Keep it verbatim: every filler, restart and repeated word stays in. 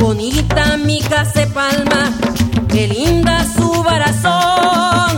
bonita mi casa de palma, qué linda su barazón.